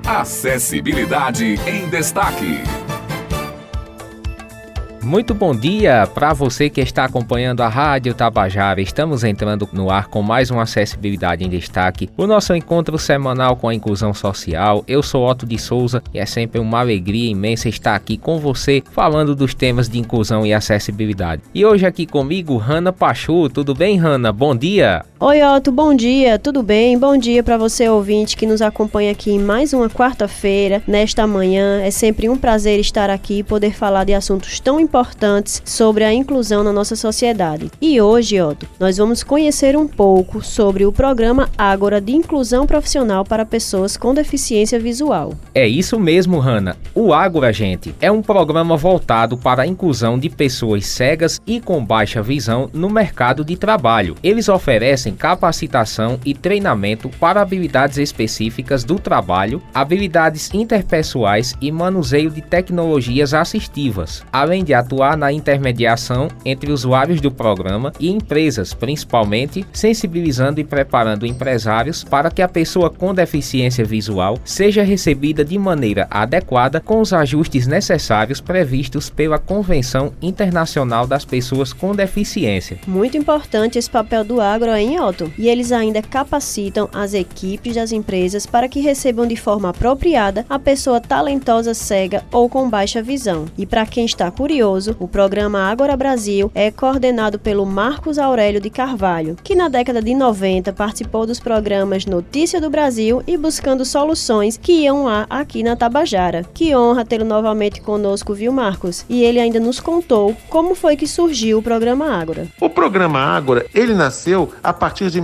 Acessibilidade em Destaque. Muito bom dia para você que está acompanhando a Rádio Tabajara. Estamos entrando no ar com mais uma Acessibilidade em Destaque, o nosso encontro semanal com a inclusão social. Eu sou Otto de Souza e é sempre uma alegria imensa estar aqui com você falando dos temas de inclusão e acessibilidade. E hoje aqui comigo, Hanna Pachu. Tudo bem, Hanna? Bom dia! Oi, Otto, bom dia, tudo bem? Bom dia para você, ouvinte, que nos acompanha aqui em mais uma quarta-feira, nesta manhã. É sempre um prazer estar aqui e poder falar de assuntos tão importantes sobre a inclusão na nossa sociedade. E hoje, Otto, nós vamos conhecer um pouco sobre o programa Ágora de Inclusão Profissional para Pessoas com Deficiência Visual. É isso mesmo, Hanna. O Ágora, gente, é um programa voltado para a inclusão de pessoas cegas e com baixa visão no mercado de trabalho. Eles oferecem capacitação e treinamento para habilidades específicas do trabalho, habilidades interpessoais e manuseio de tecnologias assistivas, além de atuar na intermediação entre usuários do programa e empresas, principalmente sensibilizando e preparando empresários para que a pessoa com deficiência visual seja recebida de maneira adequada com os ajustes necessários previstos pela Convenção Internacional das Pessoas com Deficiência. Muito importante esse papel do Ágora, hein, Otto? E eles ainda capacitam as equipes das empresas para que recebam de forma apropriada a pessoa talentosa cega ou com baixa visão. E para quem está curioso, o programa Ágora Brasil é coordenado pelo Marcos Aurélio de Carvalho, que na década de 90 participou dos programas Notícia do Brasil e Buscando Soluções que iam lá aqui na Tabajara. Que honra tê-lo novamente conosco, viu, Marcos? E ele ainda nos contou como foi que surgiu o programa Ágora. O programa Ágora, ele nasceu a partir de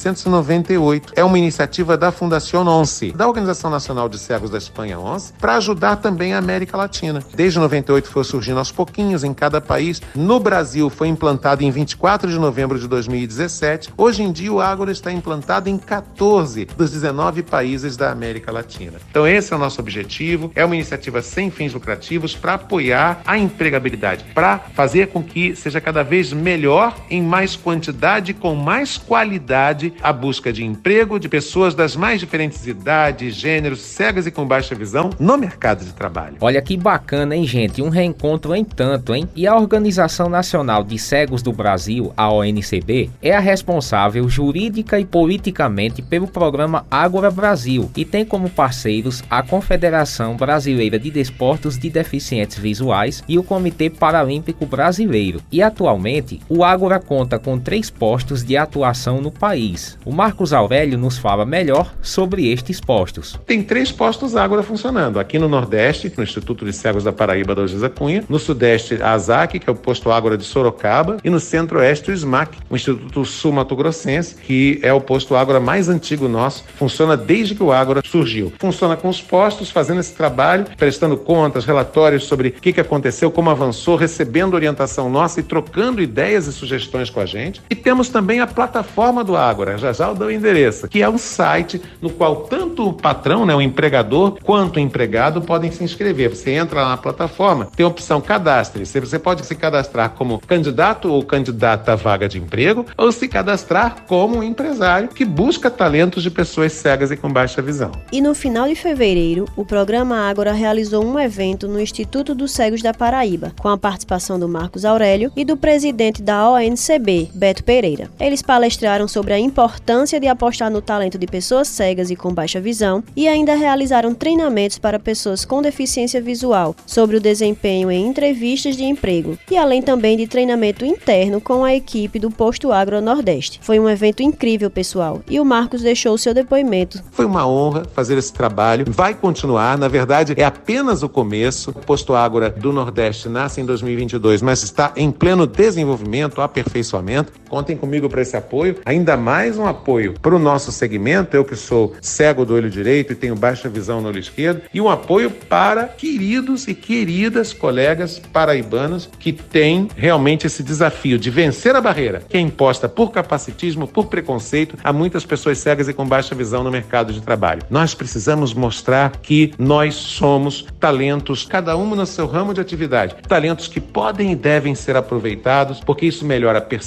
1998. É uma iniciativa da Fundación ONCE, da Organização Nacional de Cegos da Espanha, ONCE, para ajudar também a América Latina. Desde 98 foi surgindo aos pouquinhos em cada país. No Brasil foi implantado em 24 de novembro de 2017. Hoje em dia o Ágora está implantado em 14 dos 19 países da América Latina. Então esse é o nosso objetivo. É uma iniciativa sem fins lucrativos para apoiar a empregabilidade, para fazer com que seja cada vez melhor, em mais quantidade, com mais qualidade, a busca de emprego de pessoas das mais diferentes idades, gêneros, cegas e com baixa visão no mercado de trabalho. Olha que bacana, hein, gente? Um reencontro em tanto, hein? E a Organização Nacional de Cegos do Brasil, a ONCB, é a responsável jurídica e politicamente pelo programa Ágora Brasil e tem como parceiros a Confederação Brasileira de Desportos de Deficientes Visuais e o Comitê Paralímpico Brasileiro. E atualmente, o Ágora conta com 3 postos de atuação no país. O Marcos Aurélio nos fala melhor sobre estes postos. Tem 3 postos Ágora funcionando. Aqui no Nordeste, no Instituto de Cegos da Paraíba da Ogisa Cunha. No Sudeste, a ASAC, que é o posto Ágora de Sorocaba. E no Centro-Oeste, o SMAC, o Instituto Sul-Mato Grossense, que é o posto Ágora mais antigo nosso. Funciona desde que o Ágora surgiu. Funciona com os postos, fazendo esse trabalho, prestando contas, relatórios sobre o que aconteceu, como avançou, recebendo orientação nossa e trocando ideias e sugestões com a gente. E temos também a plataforma do Ágora, já eu dou o endereço, que é um site no qual tanto o patrão, o empregador, quanto o empregado podem se inscrever. Você entra lá na plataforma, tem a opção cadastre. Você pode se cadastrar como candidato ou candidata à vaga de emprego ou se cadastrar como um empresário que busca talentos de pessoas cegas e com baixa visão. E no final de fevereiro, o programa Ágora realizou um evento no Instituto dos Cegos da Paraíba, com a participação do Marcos Aurélio e do presidente da ONCB, Beto Pereira. Eles palestraram sobre a importância de apostar no talento de pessoas cegas e com baixa visão e ainda realizaram treinamentos para pessoas com deficiência visual sobre o desempenho em entrevistas de emprego e além também de treinamento interno com a equipe do Posto Ágora Nordeste. Foi um evento incrível, pessoal, e o Marcos deixou o seu depoimento. Foi uma honra fazer esse trabalho, vai continuar, na verdade é apenas o começo. O Posto Ágora do Nordeste nasce em 2022, mas está em pleno desenvolvimento, aperfeiçoamento. Contem comigo para esse apoio, ainda mais um apoio para o nosso segmento, eu que sou cego do olho direito e tenho baixa visão no olho esquerdo, e um apoio para queridos e queridas colegas paraibanos que têm realmente esse desafio de vencer a barreira que é imposta por capacitismo, por preconceito a muitas pessoas cegas e com baixa visão no mercado de trabalho. Nós precisamos mostrar que nós somos talentos, cada um no seu ramo de atividade, talentos que podem e devem ser aproveitados, porque isso melhora a percepção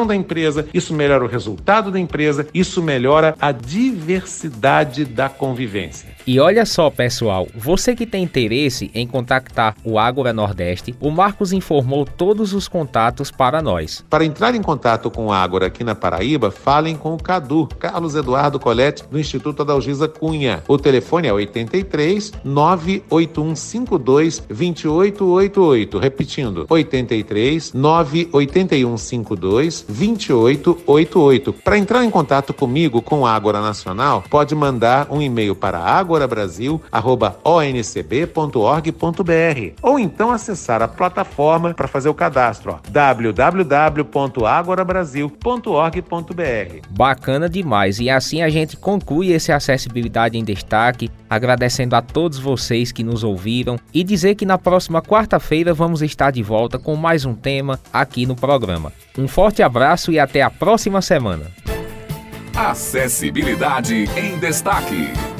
da empresa, isso melhora o resultado da empresa, isso melhora a diversidade da convivência. E olha só, pessoal, você que tem interesse em contactar o Ágora Nordeste, o Marcos informou todos os contatos para nós. Para entrar em contato com a Ágora aqui na Paraíba, falem com o Cadu, Carlos Eduardo Colette, do Instituto Adalgisa Cunha. O telefone é 83 98152 2888. Repetindo, 83 98152 2888. Para entrar em contato comigo, com a Ágora Nacional, pode mandar um e-mail para agorabrasil@oncb.org.br ou então acessar a plataforma para fazer o cadastro, www.agorabrasil.org.br. Bacana demais, e assim a gente conclui esse Acessibilidade em Destaque, agradecendo a todos vocês que nos ouviram e dizer que na próxima quarta-feira vamos estar de volta com mais um tema aqui no programa. Um forte abraço e até a próxima semana. Acessibilidade em Destaque.